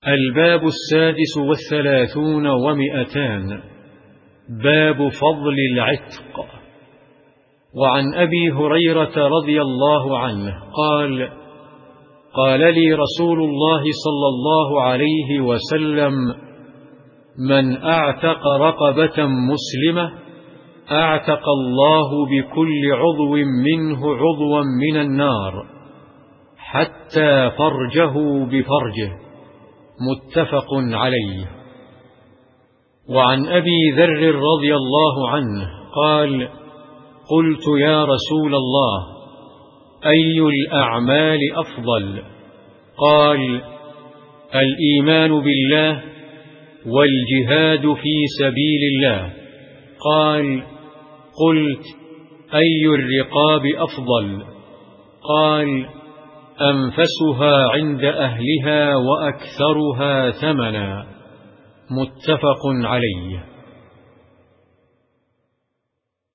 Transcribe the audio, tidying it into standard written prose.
الباب 36 و200. باب فضل العتق. وعن أبي هريرة رضي الله عنه قال: قال لي رسول الله صلى الله عليه وسلم: من أعتق رقبة مسلمة أعتق الله بكل عضو منه عضوا من النار حتى فرجه بفرجه. متفق عليه. وعن أبي ذر رضي الله عنه قال: قلت يا رسول الله: أي الأعمال أفضل؟ قال: الإيمان بالله والجهاد في سبيل الله. قال: قلت: أي الرقاب أفضل؟ قال: أنفسها عند أهلها وأكثرها ثمنا. متفق عليه.